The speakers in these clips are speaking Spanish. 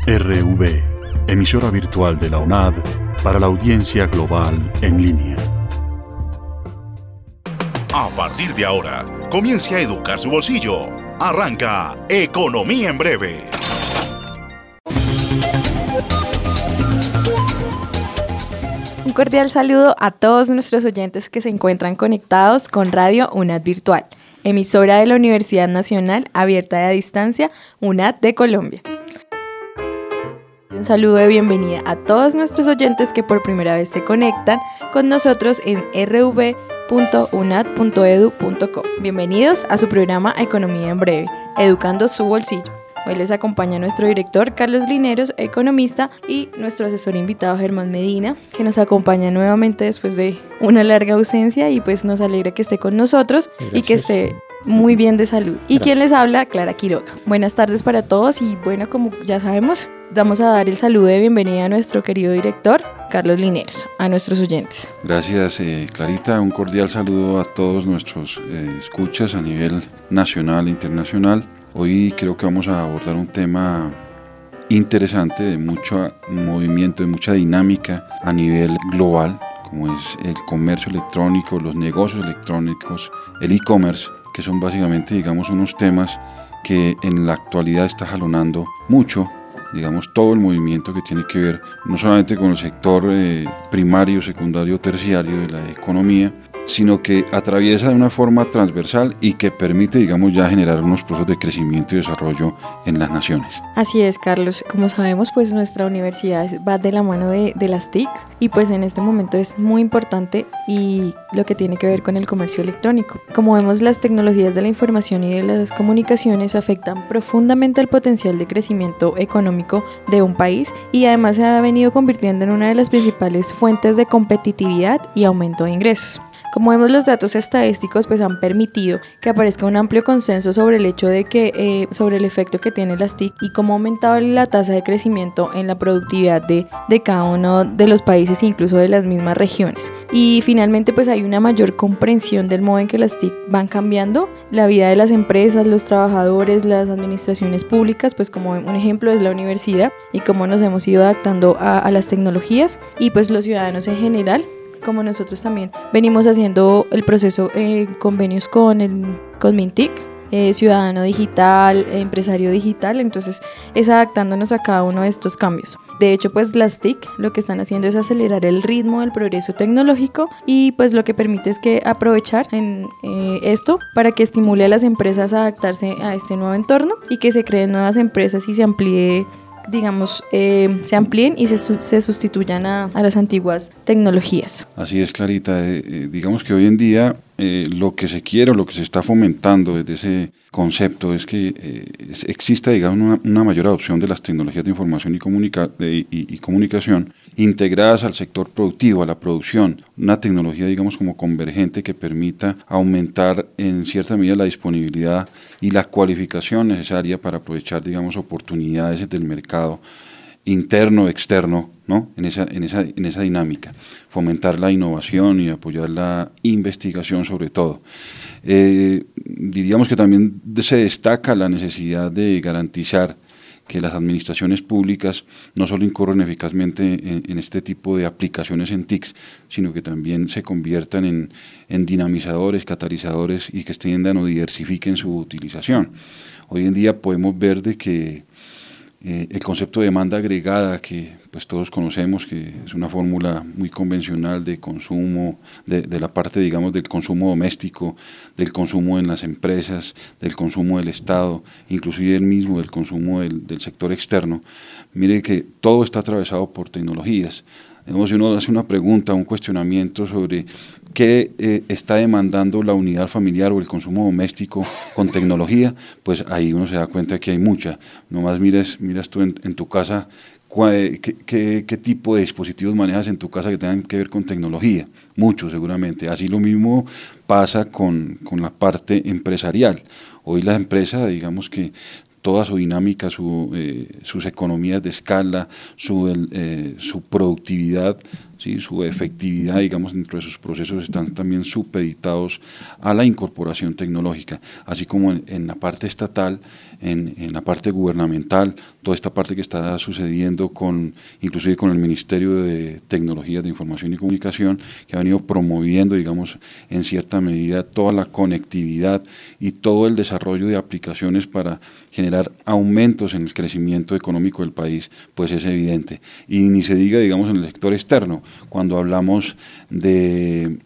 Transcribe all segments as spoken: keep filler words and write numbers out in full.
R V, emisora virtual de la U N A D para la audiencia global en línea. A partir de ahora, comience a educar su bolsillo. Arranca Economía en Breve. Un cordial saludo a todos nuestros oyentes que se encuentran conectados con Radio U N A D Virtual, emisora de la Universidad Nacional Abierta de a Distancia, U N A D de Colombia. Un saludo de bienvenida a todos nuestros oyentes que por primera vez se conectan con nosotros en r v punto u n a d punto e d u punto co. Bienvenidos a su programa Economía en Breve, educando su bolsillo. Hoy les acompaña nuestro director Carlos Lineros, economista, y nuestro asesor invitado Germán Medina, que nos acompaña nuevamente después de una larga ausencia y pues nos alegra que esté con nosotros. Gracias. Y que esté muy bien de salud. Y quien les habla, Clara Quiroga. Buenas tardes para todos y bueno, como ya sabemos, vamos a dar el saludo de bienvenida a nuestro querido director Carlos Lineros, a nuestros oyentes. Gracias, eh, Clarita. Un cordial saludo a todos nuestros eh, escuchas a nivel nacional e internacional. Hoy creo que vamos a abordar un tema interesante, de mucho movimiento, de mucha dinámica a nivel global, como es el comercio electrónico, los negocios electrónicos, el e-commerce, que son básicamente, digamos, unos temas que en la actualidad está jalonando mucho, digamos, todo el movimiento que tiene que ver no solamente con el sector eh, primario, secundario, terciario de la economía, sino que atraviesa de una forma transversal y que permite, digamos, ya generar unos procesos de crecimiento y desarrollo en las naciones. Así es, Carlos. Como sabemos, pues nuestra universidad va de la mano de, de las T I Cs y pues en este momento es muy importante y lo que tiene que ver con el comercio electrónico. Como vemos, las tecnologías de la información y de las comunicaciones afectan profundamente el potencial de crecimiento económico de un país y además se ha venido convirtiendo en una de las principales fuentes de competitividad y aumento de ingresos. Como vemos, los datos estadísticos pues han permitido que aparezca un amplio consenso sobre el hecho de que, eh, sobre el efecto que tiene las T I C y cómo ha aumentado la tasa de crecimiento en la productividad de, de cada uno de los países, incluso de las mismas regiones. Y finalmente pues hay una mayor comprensión del modo en que las T I C van cambiando la vida de las empresas, los trabajadores, las administraciones públicas, pues como un ejemplo es la universidad y cómo nos hemos ido adaptando a, a las tecnologías y pues los ciudadanos en general, como nosotros también venimos haciendo el proceso en eh, convenios con el con Mintic, eh, ciudadano digital, eh, empresario digital, entonces es adaptándonos a cada uno de estos cambios. De hecho, pues las T I C lo que están haciendo es acelerar el ritmo del progreso tecnológico y pues lo que permite es que aprovechar en, eh, esto para que estimule a las empresas a adaptarse a este nuevo entorno y que se creen nuevas empresas y se amplíe digamos, eh, se amplíen y se, se sustituyan a, a las antiguas tecnologías. Así es, Clarita. Eh, eh, digamos que hoy en día eh, lo que se quiere o lo que se está fomentando desde ese concepto es que eh, exista, digamos, una, una mayor adopción de las tecnologías de información y, comunica de, y, y comunicación integradas al sector productivo, a la producción, una tecnología, digamos, como convergente que permita aumentar en cierta medida la disponibilidad y la cualificación necesaria para aprovechar, digamos, oportunidades del mercado interno, externo, ¿no? En esa, en esa, en esa dinámica, fomentar la innovación y apoyar la investigación sobre todo. Eh, diríamos que también se destaca la necesidad de garantizar que las administraciones públicas no solo incurren eficazmente en, en este tipo de aplicaciones en T I Cs, sino que también se conviertan en, en dinamizadores, catalizadores y que extiendan o diversifiquen su utilización. Hoy en día podemos ver de que eh, el concepto de demanda agregada, que pues todos conocemos, que es una fórmula muy convencional de consumo, de, de la parte, digamos, del consumo doméstico, del consumo en las empresas, del consumo del Estado, inclusive el mismo del consumo del, del sector externo. Mire que todo está atravesado por tecnologías. Digamos, si uno hace una pregunta, un cuestionamiento sobre qué eh, está demandando la unidad familiar o el consumo doméstico con tecnología, pues ahí uno se da cuenta que hay mucha. Nomás mires, miras tú en, en tu casa, ¿Qué, qué, ¿Qué tipo de dispositivos manejas en tu casa que tengan que ver con tecnología? Mucho, seguramente. Así lo mismo pasa con, con la parte empresarial. Hoy la empresa, digamos que toda su dinámica, su, eh, sus economías de escala, su, eh, su productividad ¿sí? Su efectividad, digamos, dentro de sus procesos están también supeditados a la incorporación tecnológica, así como en, en la parte estatal, en, en la parte gubernamental, toda esta parte que está sucediendo con, inclusive con el Ministerio de Tecnologías de Información y Comunicación, que ha venido promoviendo, digamos, en cierta medida toda la conectividad y todo el desarrollo de aplicaciones para generar aumentos en el crecimiento económico del país, pues es evidente. Y ni se diga, digamos, en el sector externo, cuando hablamos de,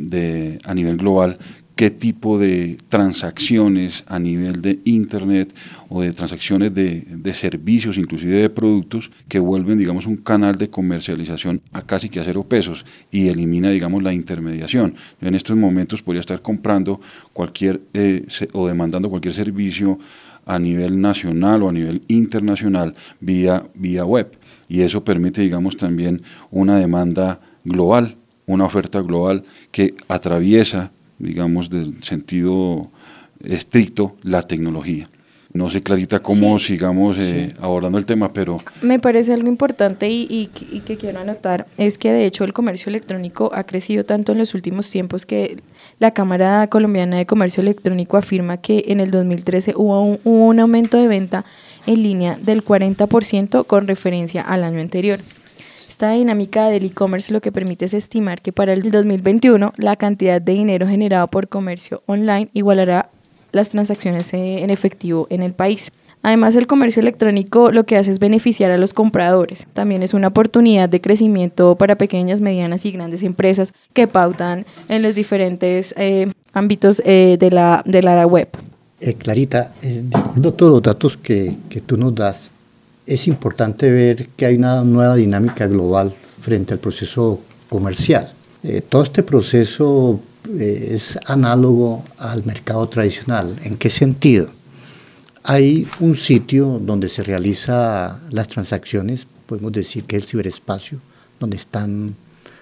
de a nivel global, qué tipo de transacciones a nivel de Internet o de transacciones de, de servicios, inclusive de productos, que vuelven, digamos, un canal de comercialización a casi que a cero pesos y elimina, digamos, la intermediación. Yo en estos momentos podría estar comprando cualquier eh, o demandando cualquier servicio a nivel nacional o a nivel internacional vía, vía web, y eso permite, digamos, también una demanda global, una oferta global que atraviesa, digamos, del sentido estricto, la tecnología. No sé, Clarita, cómo sí, sigamos eh, sí. abordando el tema, pero... Me parece algo importante y, y, y que quiero anotar, es que de hecho el comercio electrónico ha crecido tanto en los últimos tiempos que la Cámara Colombiana de Comercio Electrónico afirma que en el dos mil trece hubo un, hubo un aumento de venta en línea del cuarenta por ciento con referencia al año anterior. Esta dinámica del e-commerce lo que permite es estimar que para el dos mil veintiuno la cantidad de dinero generado por comercio online igualará las transacciones en efectivo en el país. Además, el comercio electrónico lo que hace es beneficiar a los compradores. También es una oportunidad de crecimiento para pequeñas, medianas y grandes empresas que pautan en los diferentes eh, ámbitos eh, de la, de la web. Eh, Clarita, eh, de acuerdo a todos los datos que, que tú nos das, es importante ver que hay una nueva dinámica global frente al proceso comercial. Eh, todo este proceso eh, es análogo al mercado tradicional. ¿En qué sentido? Hay un sitio donde se realizan las transacciones, podemos decir que es el ciberespacio, donde están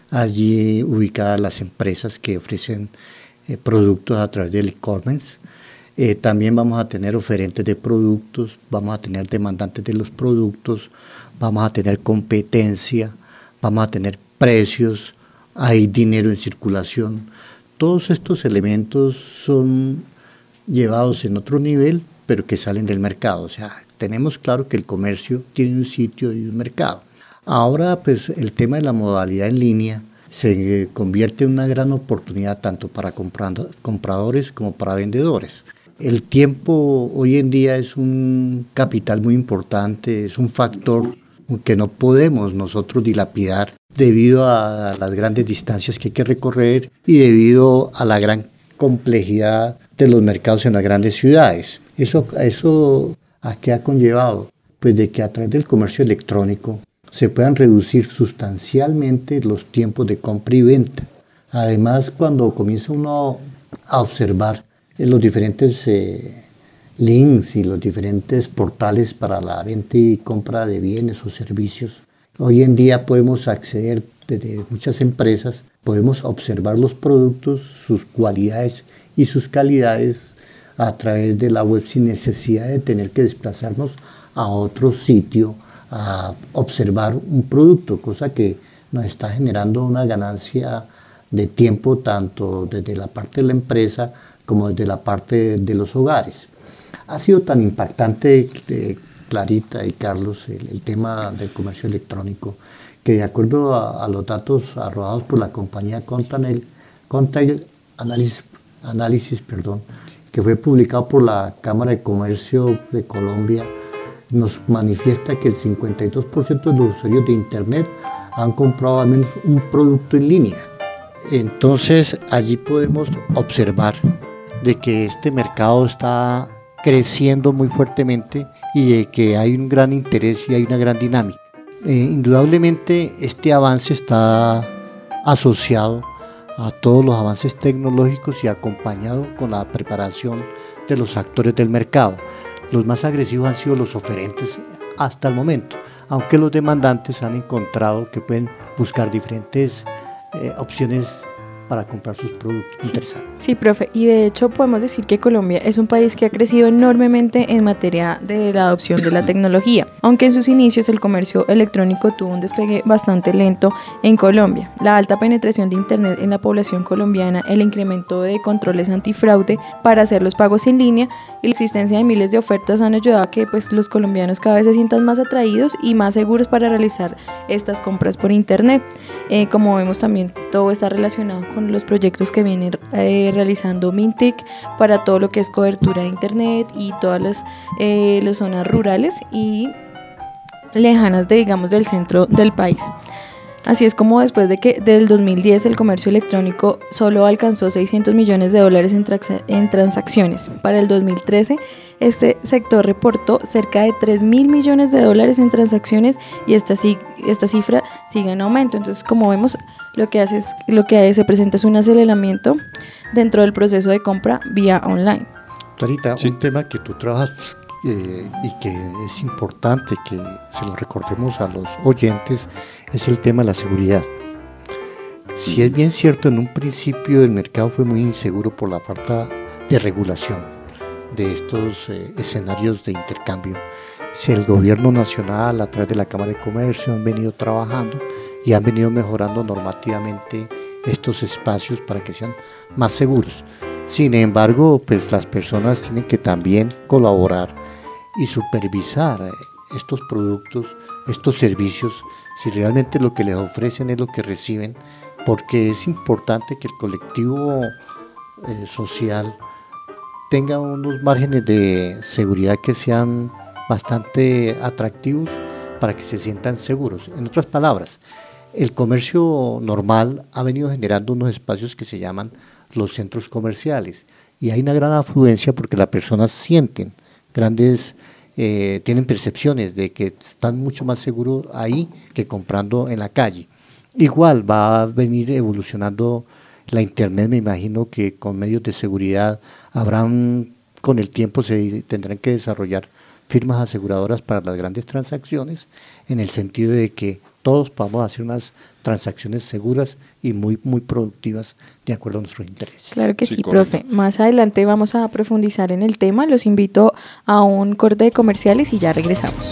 allí ubicadas las empresas que ofrecen eh, productos a través del e-commerce. Eh, también vamos a tener oferentes de productos, vamos a tener demandantes de los productos, vamos a tener competencia, vamos a tener precios, hay dinero en circulación. Todos estos elementos son llevados en otro nivel, pero que salen del mercado. O sea, tenemos claro que el comercio tiene un sitio y un mercado. Ahora, pues, el tema de la modalidad en línea se convierte en una gran oportunidad tanto para compradores como para vendedores. El tiempo hoy en día es un capital muy importante, es un factor que no podemos nosotros dilapidar debido a las grandes distancias que hay que recorrer y debido a la gran complejidad de los mercados en las grandes ciudades. ¿Eso, eso a qué ha conllevado? Pues de que a través del comercio electrónico se puedan reducir sustancialmente los tiempos de compra y venta. Además, cuando comienza uno a observar los diferentes eh, links y los diferentes portales para la venta y compra de bienes o servicios, hoy en día podemos acceder desde muchas empresas, podemos observar los productos, sus cualidades y sus calidades a través de la web sin necesidad de tener que desplazarnos a otro sitio a observar un producto, cosa que nos está generando una ganancia de tiempo tanto desde la parte de la empresa como desde la parte de los hogares. Ha sido tan impactante, eh, Clarita y Carlos, el, el tema del comercio electrónico, que de acuerdo a, a los datos arrojados por la compañía Contail, Contail Analysis, Analysis, perdón, que fue publicado por la Cámara de Comercio de Colombia, nos manifiesta que el cincuenta y dos por ciento de los usuarios de Internet han comprado al menos un producto en línea. Entonces, allí podemos observar de que este mercado está creciendo muy fuertemente y de que hay un gran interés y hay una gran dinámica. Eh, indudablemente, este avance está asociado a todos los avances tecnológicos y acompañado con la preparación de los actores del mercado. Los más agresivos han sido los oferentes hasta el momento, aunque los demandantes han encontrado que pueden buscar diferentes eh, opciones para comprar sus productos. Sí, interesante. Sí, profe, y de hecho podemos decir que Colombia es un país que ha crecido enormemente en materia de la adopción de la tecnología, aunque en sus inicios el comercio electrónico tuvo un despegue bastante lento en Colombia. La alta penetración de Internet en la población colombiana, el incremento de controles antifraude para hacer los pagos en línea y la existencia de miles de ofertas han ayudado a que pues, los colombianos cada vez se sientan más atraídos y más seguros para realizar estas compras por Internet. Eh, como vemos también todo está relacionado con los proyectos que vienen eh, realizando Mintic para todo lo que es cobertura de Internet y todas las, eh, las zonas rurales y lejanas de, digamos, del centro del país. Así es como después de que del dos mil diez el comercio electrónico solo alcanzó seiscientos millones de dólares en, tra- en transacciones. Para el dos mil trece este sector reportó cerca de tres mil millones de dólares en transacciones y esta, esta cifra sigue en aumento. Entonces, como vemos, lo que hace es, lo que se presenta es un aceleramiento dentro del proceso de compra vía online. Clarita, Sí. un tema que tú trabajas eh, y que es importante que se lo recordemos a los oyentes es el tema de la seguridad. Si es bien cierto, en un principio el mercado fue muy inseguro por la falta de regulación de estos eh, escenarios de intercambio. Si el gobierno nacional a través de la Cámara de Comercio han venido trabajando y han venido mejorando normativamente estos espacios para que sean más seguros. Sin embargo, pues las personas tienen que también colaborar y supervisar estos productos, estos servicios, si realmente lo que les ofrecen es lo que reciben, porque es importante que el colectivo eh, social tenga unos márgenes de seguridad que sean bastante atractivos para que se sientan seguros. En otras palabras, el comercio normal ha venido generando unos espacios que se llaman los centros comerciales y hay una gran afluencia porque las personas sienten grandes, eh, tienen percepciones de que están mucho más seguros ahí que comprando en la calle. Igual va a venir evolucionando la Internet, me imagino que con medios de seguridad habrán, con el tiempo se tendrán que desarrollar firmas aseguradoras para las grandes transacciones, en el sentido de que todos podamos hacer unas transacciones seguras y muy, muy productivas de acuerdo a nuestros intereses. Claro que Sí, sí, correcto. profe. Más adelante vamos a profundizar en el tema. Los invito a un corte de comerciales y ya regresamos.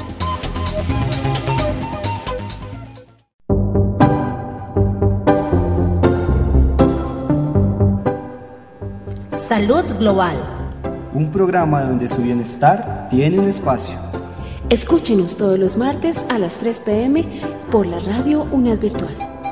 Salud Global. Un programa donde su bienestar tiene un espacio. Escúchenos todos los martes a las tres pe eme por la radio UNED Virtual.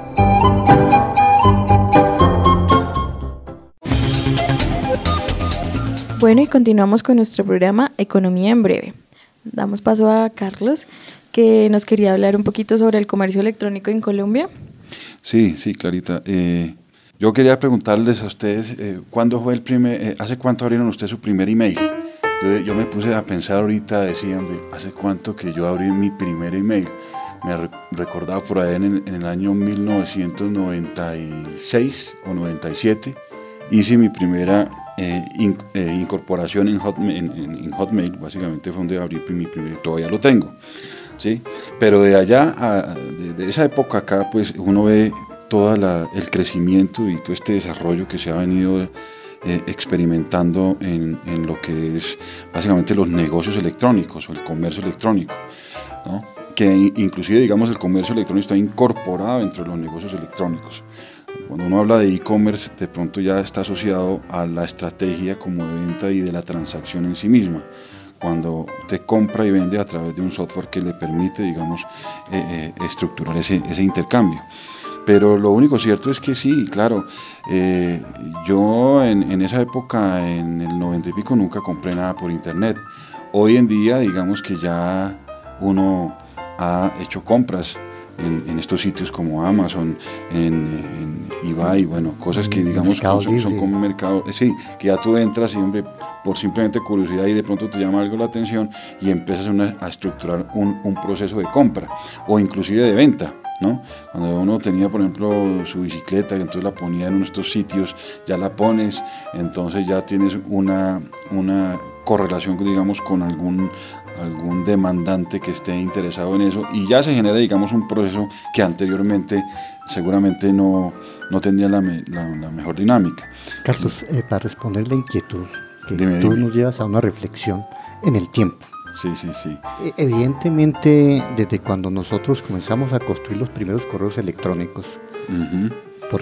Bueno, y continuamos con nuestro programa Economía en Breve. Damos paso a Carlos, que nos quería hablar un poquito sobre el comercio electrónico en Colombia. Sí, sí, Clarita. Eh, yo quería preguntarles a ustedes, eh, ¿cuándo fue el primer, eh, hace cuánto abrieron ustedes su primer email? Yo, yo me puse a pensar ahorita, decía, hombre, ¿hace cuánto que yo abrí mi primer email? Me re recordaba por ahí en el, en el año mil novecientos noventa y seis o noventa y siete, hice mi primera eh, in, eh, incorporación en Hotmail, en, en, en Hotmail, básicamente fue donde abrí mi primer, todavía lo tengo, ¿sí? Pero de allá, a, de, de esa época acá, pues uno ve todo el crecimiento y todo este desarrollo que se ha venido eh, experimentando en, en lo que es básicamente los negocios electrónicos o el comercio electrónico, ¿no? Que inclusive, digamos, el comercio electrónico está incorporado dentro de los negocios electrónicos. Cuando uno habla de e-commerce, de pronto ya está asociado a la estrategia como de venta y de la transacción en sí misma. Cuando te compra y vende a través de un software que le permite, digamos, eh, eh, estructurar ese, ese intercambio. Pero lo único cierto es que sí, claro, eh, yo en, en esa época, en el noventa y pico, nunca compré nada por internet. Hoy en día, digamos que ya uno ha hecho compras en, en estos sitios como Amazon, en, en eBay, bueno, cosas que digamos son, son como mercado, eh, sí, que ya tú entras y hombre, por simplemente curiosidad y de pronto te llama algo la atención y empiezas una, a estructurar un, un proceso de compra o inclusive de venta. ¿no? Cuando uno tenía, por ejemplo, su bicicleta, entonces la ponía en uno de estos sitios, ya la pones, entonces ya tienes una, una correlación, digamos, con algún, algún demandante que esté interesado en eso, y ya se genera, digamos, un proceso que anteriormente seguramente no, no tenía la, me, la, la mejor dinámica. Carlos, eh, para responder la inquietud, que dime, tú dime. nos llevas a una reflexión en el tiempo. Sí, sí, sí. Evidentemente, desde cuando nosotros comenzamos a construir los primeros correos electrónicos, uh-huh. por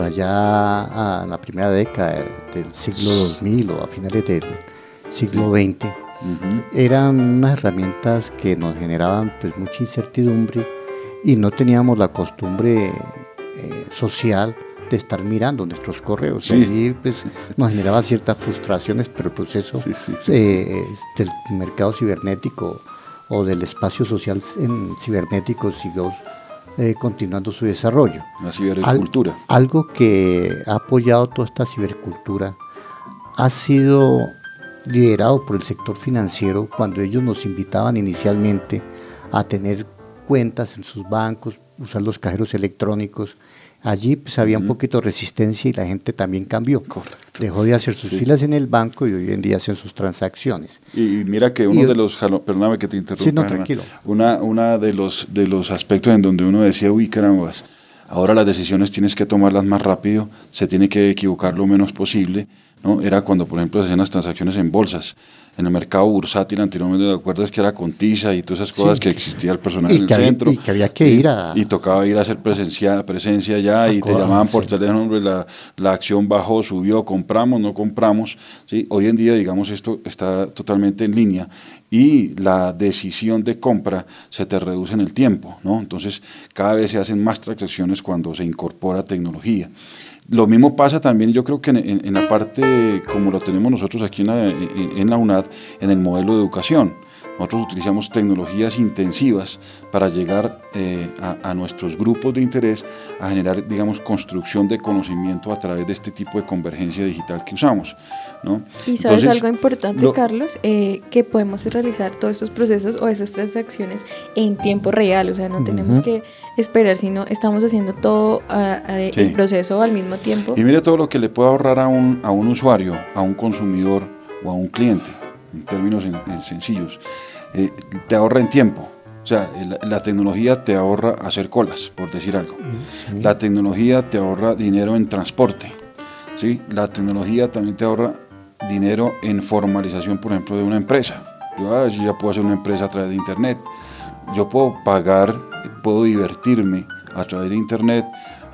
allá a la primera década del siglo dos mil o a finales del siglo veinte, uh-huh. eran unas herramientas que nos generaban pues mucha incertidumbre y no teníamos la costumbre eh, social de estar mirando nuestros correos. Sí. Y allí pues, nos generaba ciertas frustraciones, pero el proceso sí, sí, sí. Eh, del mercado cibernético o del espacio social en cibernético siguió eh, continuando su desarrollo. La cibercultura. Al, algo que ha apoyado toda esta cibercultura ha sido liderado por el sector financiero, cuando ellos nos invitaban inicialmente a tener cuentas en sus bancos, usar los cajeros electrónicos. Allí pues había un poquito de resistencia y la gente también cambió. Correcto. Dejó de hacer sus sí. filas en el banco y hoy en día hacen sus transacciones. Y mira que uno y, de los, perdóname que te interrumpa, sí, no, tranquilo. Una, una de los de los aspectos en donde uno decía, uy, carambas, ahora las decisiones tienes que tomarlas más rápido, se tiene que equivocar lo menos posible, ¿no? Era cuando, por ejemplo, se hacían las transacciones en bolsas. En el mercado bursátil anteriormente, ¿te acuerdas que era con tiza y todas esas cosas sí. que existía el personal y en el había, centro? Y que había que ir a... Y, y tocaba ir a hacer presencia, presencia ya y te llamaban por sí. teléfono, la, la acción bajó, subió, compramos, no compramos. ¿sí? Hoy en día, digamos, esto está totalmente en línea y la decisión de compra se te reduce en el tiempo, ¿no? Entonces, cada vez se hacen más transacciones cuando se incorpora tecnología. Lo mismo pasa también, yo creo que en, en, en la parte, como lo tenemos nosotros aquí en la, en, en la UNAD, en el modelo de educación. Nosotros utilizamos tecnologías intensivas para llegar eh, a, a nuestros grupos de interés, a generar, digamos, construcción de conocimiento a través de este tipo de convergencia digital que usamos, ¿no? Y sabes Entonces, algo importante, lo, Carlos, eh, que podemos realizar todos estos procesos o esas transacciones en tiempo real, o sea, no uh-huh. tenemos que esperar, sino estamos haciendo todo a, a, sí. el proceso al mismo tiempo. Y mire todo lo que le puede ahorrar a un, a un usuario, a un consumidor o a un cliente, en términos en, en sencillos. Eh, te ahorra en tiempo, o sea, la, la tecnología te ahorra hacer colas, por decir algo. Sí. La tecnología te ahorra dinero en transporte, ¿sí? La tecnología también te ahorra dinero en formalización, por ejemplo, de una empresa. Yo, ah, yo ya puedo hacer una empresa a través de internet, yo puedo pagar, puedo divertirme a través de internet,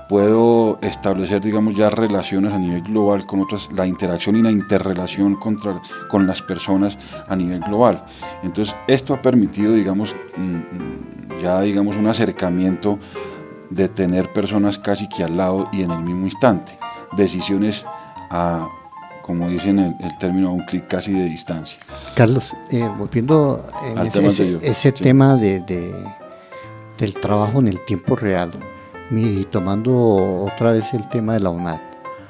puedo establecer, digamos, ya relaciones a nivel global con otras, la interacción y la interrelación contra, con las personas a nivel global. Entonces, esto ha permitido, digamos, ya, digamos, un acercamiento de tener personas casi que al lado y en el mismo instante. Decisiones a, como dicen el, el término, a un clic casi de distancia. Carlos, eh, volviendo en ese, tema, ese, ese sí. tema de, de, del trabajo en el tiempo real, y tomando otra vez el tema de la UNAD,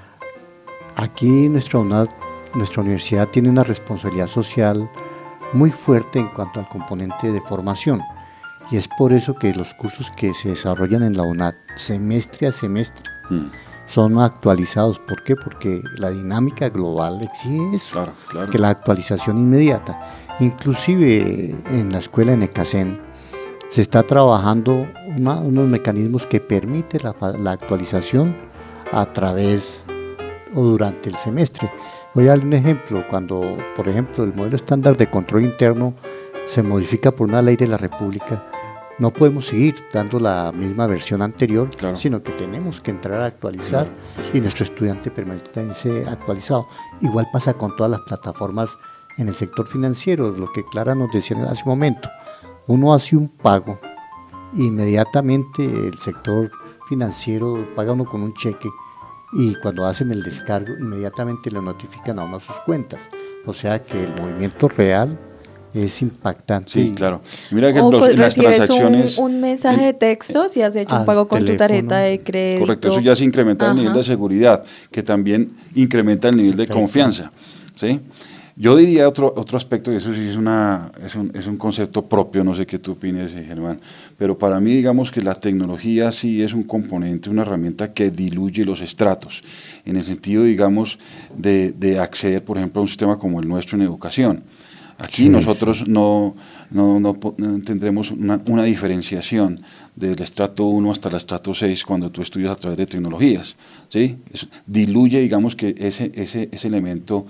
aquí nuestra UNAD, nuestra universidad tiene una responsabilidad social muy fuerte en cuanto al componente de formación, y es por eso que los cursos que se desarrollan en la UNAD semestre a semestre mm. son actualizados. ¿Por qué? Porque la dinámica global exige eso, claro, claro. que la actualización inmediata. Inclusive en la escuela en ECACEN se está trabajando una, unos mecanismos que permiten la, la actualización a través o durante el semestre. Voy a dar un ejemplo. Cuando, por ejemplo, el modelo estándar de control interno se modifica por una ley de la República, no podemos seguir dando la misma versión anterior, claro. sino que tenemos que entrar a actualizar claro. y nuestro estudiante permanece actualizado. Igual pasa con todas las plataformas en el sector financiero, lo que Clara nos decía hace un momento. Uno hace un pago, inmediatamente el sector financiero paga uno con un cheque y cuando hacen el descargo inmediatamente le notifican a uno sus cuentas. O sea que el movimiento real es impactante. Sí, claro. Mira que o los, en las transacciones... Un, un mensaje de texto si has hecho un pago con teléfono, tu tarjeta de crédito. Correcto, eso ya se incrementa Ajá. el nivel de seguridad, que también incrementa el nivel de Perfecto. confianza. ¿sí? Yo diría otro, otro aspecto, y eso sí es, una, es, un, es un concepto propio, no sé qué tú opines, Germán, pero para mí digamos que la tecnología sí es un componente, una herramienta que diluye los estratos, en el sentido, digamos, de, de acceder, por ejemplo, a un sistema como el nuestro en educación. Aquí sí, nosotros sí. no, no, no, no tendremos una, una diferenciación del estrato uno hasta el estrato seis cuando tú estudias a través de tecnologías, ¿sí? Eso diluye, digamos, que ese, ese, ese elemento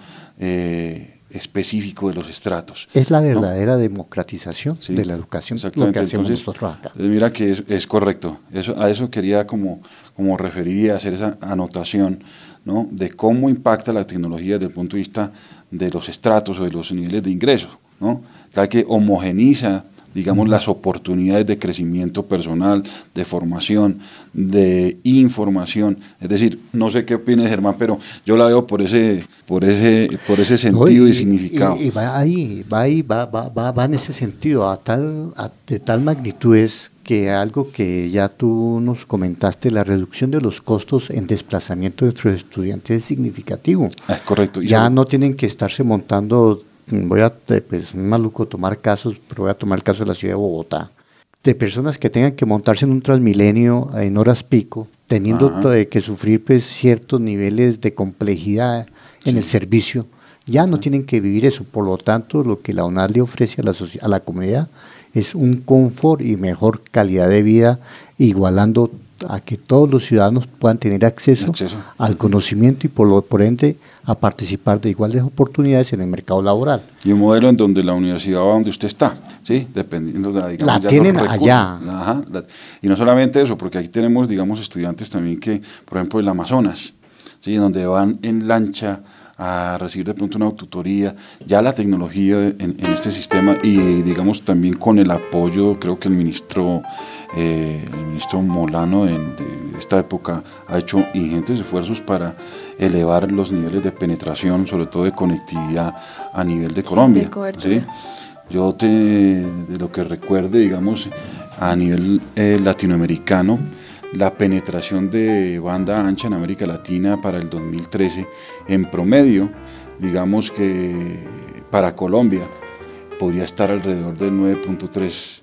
eh, específico de los estratos. Es la verdadera, ¿no?, democratización sí, de la educación, lo que hacemos Entonces, nosotros acá. Mira que es, es correcto, eso, a eso quería como, como referir y hacer esa anotación, ¿no?, de cómo impacta la tecnología desde el punto de vista de los estratos o de los niveles de ingresos, ¿no? Tal que homogeniza, digamos, uh-huh. las oportunidades de crecimiento personal, de formación, de información. Es decir, no sé qué opines, Germán, pero yo la veo por ese, por ese, por ese sentido no, y, y significado. Y, y va ahí, va ahí, va, va, va, va en ese sentido, a tal, a, de tal magnitud es que algo que ya tú nos comentaste, la reducción de los costos en desplazamiento de nuestros estudiantes es significativo. Es correcto. Ya sobre... no tienen que estarse montando, voy a, pues, maluco tomar casos, pero voy a tomar el caso de la ciudad de Bogotá, de personas que tengan que montarse en un Transmilenio en horas pico, teniendo que sufrir pues ciertos niveles de complejidad en sí. el servicio, ya no tienen que vivir eso. Por lo tanto, lo que la UNAD le ofrece a la, a la comunidad es un confort y mejor calidad de vida, igualando a que todos los ciudadanos puedan tener acceso, acceso. al conocimiento y por, lo, por ende a participar de iguales oportunidades en el mercado laboral. Y un modelo en donde la universidad va donde usted está, ¿sí? Dependiendo de la, digamos, la tienen allá. Ajá, la, y no solamente eso, porque aquí tenemos, digamos, estudiantes también que, por ejemplo, el Amazonas, ¿sí?, donde van en lancha a recibir de pronto una tutoría, ya la tecnología en, en este sistema y digamos también con el apoyo, creo que el ministro eh, el ministro Molano en, de esta época ha hecho ingentes esfuerzos para elevar los niveles de penetración, sobre todo de conectividad a nivel de Colombia. Sí, de cobertura. ¿Sí? Yo te, de lo que recuerde, digamos, a nivel eh, latinoamericano, la penetración de banda ancha en América Latina para el dos mil trece, en promedio, digamos que para Colombia podría estar alrededor del nueve punto tres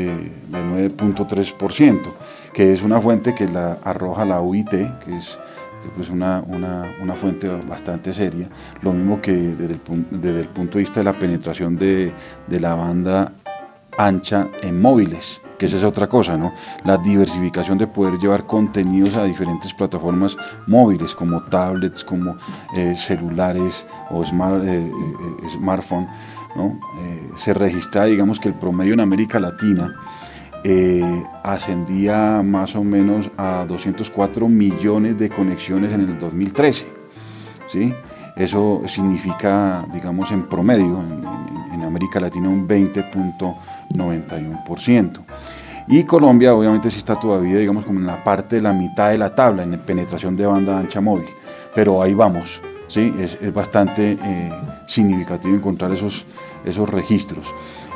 por ciento, que es una fuente que la arroja la U I T, que es pues una, una, una fuente bastante seria, lo mismo que desde el, desde el punto de vista de la penetración de, de la banda ancha en móviles, que esa es otra cosa, ¿no? La diversificación de poder llevar contenidos a diferentes plataformas móviles, como tablets, como eh, celulares o smart, eh, eh, smartphone, ¿no? Eh, se registra, digamos, que el promedio en América Latina eh, ascendía más o menos a doscientos cuatro millones de conexiones en el dos mil trece, ¿sí? Eso significa, digamos, en promedio, en, en, en América Latina un veinte punto noventa y uno por ciento. Y Colombia obviamente sí está todavía, digamos, como en la parte de la mitad de la tabla en penetración de banda ancha móvil, pero ahí vamos, ¿sí? Es, es bastante eh, significativo encontrar esos, esos registros.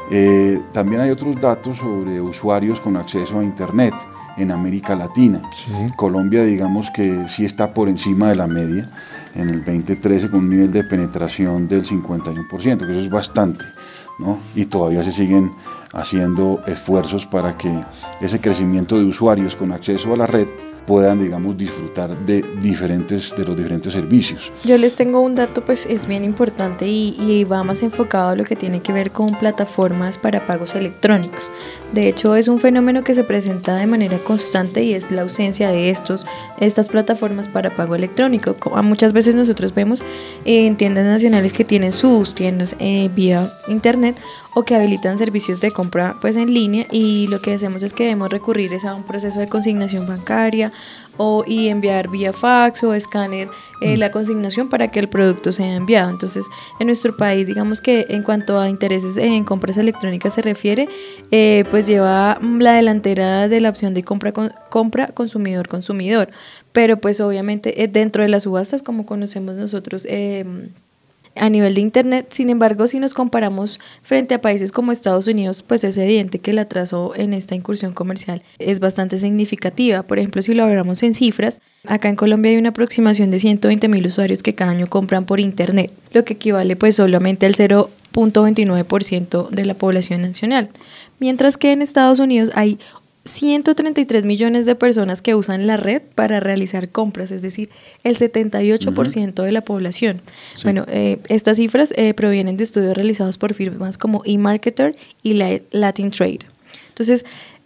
Eh, también hay otros datos sobre usuarios con acceso a Internet en América Latina. Sí. Colombia, digamos que sí está por encima de la media en el veinte trece con un nivel de penetración del cincuenta y uno por ciento, que eso es bastante, ¿no? Y todavía se siguen haciendo esfuerzos para que ese crecimiento de usuarios con acceso a la red puedan, digamos, disfrutar de diferentes de los diferentes servicios. Yo les tengo un dato, pues es bien importante y, y va más enfocado a lo que tiene que ver con plataformas para pagos electrónicos. De hecho, es un fenómeno que se presenta de manera constante y es la ausencia de estos estas plataformas para pago electrónico. Muchas veces nosotros vemos eh, en tiendas nacionales que tienen sus tiendas eh, vía internet o que habilitan servicios de compra pues en línea, y lo que hacemos es que debemos recurrir es a un proceso de consignación bancaria o y enviar vía fax o escáner eh, la consignación para que el producto sea enviado. Entonces, en nuestro país, digamos que en cuanto a intereses en compras electrónicas se refiere, eh, pues lleva la delantera de la opción de compra con, compra consumidor consumidor, pero pues obviamente eh, dentro de las subastas, como conocemos nosotros, eh, a nivel de Internet. Sin embargo, si nos comparamos frente a países como Estados Unidos, pues es evidente que el atraso en esta incursión comercial es bastante significativa. Por ejemplo, si lo hablamos en cifras, acá en Colombia hay una aproximación de ciento veinte mil usuarios que cada año compran por Internet, lo que equivale pues solamente al cero punto veintinueve por ciento de la población nacional. Mientras que en Estados Unidos hay ciento treinta y tres millones de personas que usan la red para realizar compras, es decir, el setenta y ocho por ciento uh-huh. de la población. Sí. Bueno, eh, estas cifras eh, provienen de estudios realizados por firmas como eMarketer y la Latin Trade. Entonces,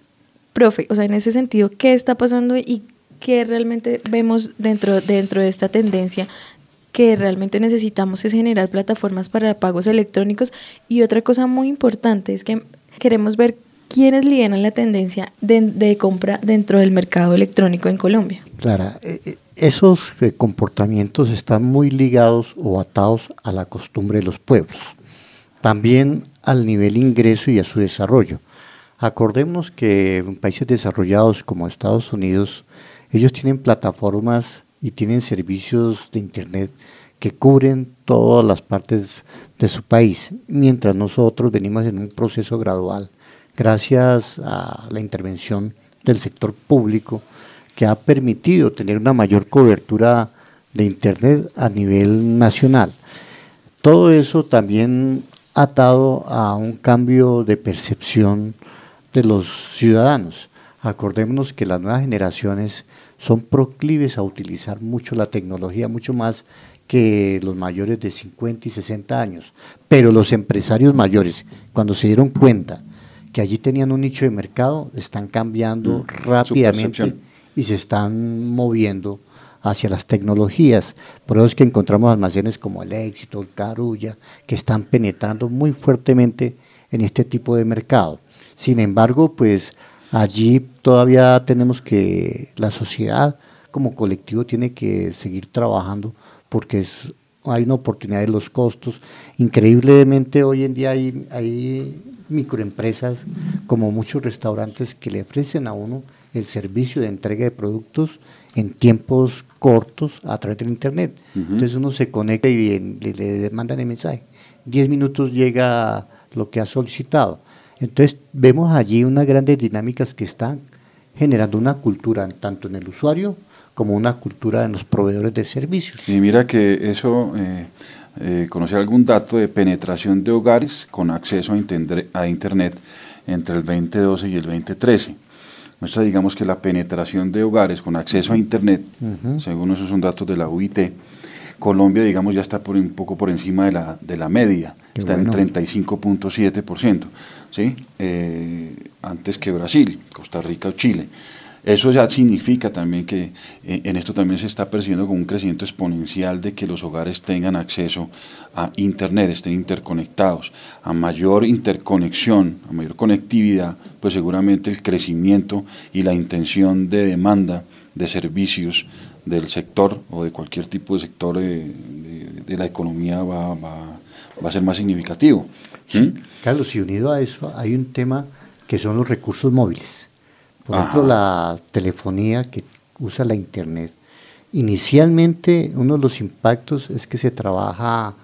profe, o sea, en ese sentido, ¿qué está pasando y qué realmente vemos dentro, dentro de esta tendencia? Que realmente necesitamos es generar plataformas para pagos electrónicos, y otra cosa muy importante es que queremos ver quiénes lideran la tendencia de, de compra dentro del mercado electrónico en Colombia. Clara, eh, esos eh, comportamientos están muy ligados o atados a la costumbre de los pueblos, también al nivel ingreso y a su desarrollo. Acordemos que en países desarrollados como Estados Unidos, ellos tienen plataformas y tienen servicios de Internet que cubren todas las partes de su país, mientras nosotros venimos en un proceso gradual, gracias a la intervención del sector público, que ha permitido tener una mayor cobertura de Internet a nivel nacional. Todo eso también atado a un cambio de percepción de los ciudadanos. Acordémonos que las nuevas generaciones son proclives a utilizar mucho la tecnología, mucho más que los mayores de cincuenta y sesenta años, pero los empresarios mayores, cuando se dieron cuenta que allí tenían un nicho de mercado, están cambiando mm, rápidamente y se están moviendo hacia las tecnologías. Por eso es que encontramos almacenes como el Éxito, el Carulla, que están penetrando muy fuertemente en este tipo de mercado. Sin embargo, pues allí todavía tenemos que, la sociedad como colectivo tiene que seguir trabajando, porque es, hay una oportunidad de los costos. Increíblemente hoy en día hay, hay microempresas como muchos restaurantes que le ofrecen a uno el servicio de entrega de productos en tiempos cortos a través del Internet. Uh-huh. Entonces uno se conecta y le, le mandan el mensaje. Diez minutos llega lo que ha solicitado. Entonces vemos allí unas grandes dinámicas que están generando una cultura tanto en el usuario como una cultura en los proveedores de servicios. Y mira que eso, eh, eh, ¿conoce algún dato de penetración de hogares con acceso a, intendre, a Internet entre el veinte doce y el veinte trece? Muestra, digamos, que la penetración de hogares con acceso a Internet, uh-huh. según esos son datos de la U I T, Colombia, digamos, ya está por un poco por encima de la, de la media, Qué está bueno. en treinta y cinco punto siete por ciento, ¿sí? Eh, antes que Brasil, Costa Rica o Chile. Eso ya significa también que eh, en esto también se está percibiendo como un crecimiento exponencial de que los hogares tengan acceso a Internet, estén interconectados. A mayor interconexión, a mayor conectividad, pues seguramente el crecimiento y la intención de demanda de servicios del sector o de cualquier tipo de sector de, de, de la economía va, va, va a ser más significativo. ¿Sí? ¿Mm? Carlos, y unido a eso hay un tema que son los recursos móviles. Por Ajá. ejemplo, la telefonía que usa la Internet. Inicialmente uno de los impactos es que se trabaja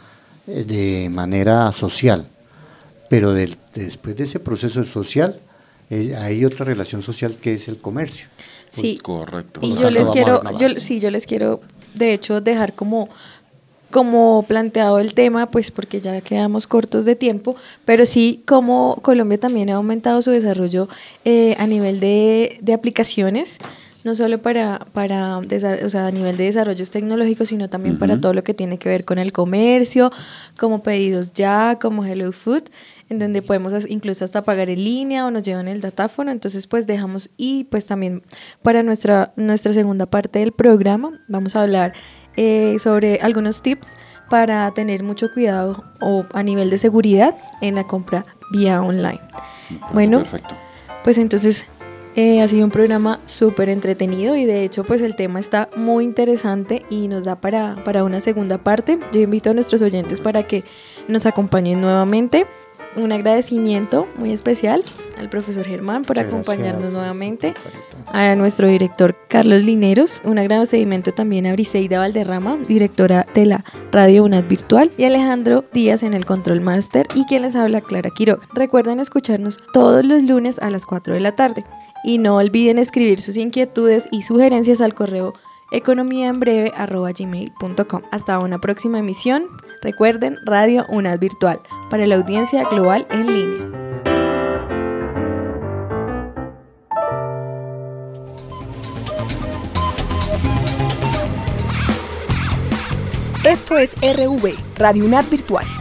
de manera social, pero del, después de ese proceso social eh, hay otra relación social que es el comercio. Sí, correcto. Y yo les quiero, yo, sí, yo les quiero, de hecho, dejar como, como planteado el tema, pues porque ya quedamos cortos de tiempo, pero sí como Colombia también ha aumentado su desarrollo eh, a nivel de, de aplicaciones, no solo para, para o sea, a nivel de desarrollos tecnológicos, sino también uh-huh. para todo lo que tiene que ver con el comercio, como pedidos ya, como Hello Food, en donde podemos incluso hasta pagar en línea o nos llevan el datáfono. Entonces pues dejamos, y pues también para nuestra, nuestra segunda parte del programa vamos a hablar eh, sobre algunos tips para tener mucho cuidado o a nivel de seguridad en la compra vía online. Perfecto, bueno, perfecto. Pues entonces eh, ha sido un programa súper entretenido y de hecho pues el tema está muy interesante y nos da para, para una segunda parte. Yo invito a nuestros oyentes para que nos acompañen nuevamente. Un agradecimiento muy especial al profesor Germán por Muchas acompañarnos gracias, nuevamente, Carita. a nuestro director Carlos Lineros, un agradecimiento también a Briseida Valderrama, directora de la Radio UNAD Virtual, y Alejandro Díaz en el Control Master, y quien les habla, Clara Quiroga. Recuerden escucharnos todos los lunes a las cuatro de la tarde, y no olviden escribir sus inquietudes y sugerencias al correo economiaenbreve arroba gmail punto com. Hasta una próxima emisión. Recuerden, Radio UNAD Virtual, para la audiencia global en línea. Esto es R V, Radio UNAD Virtual.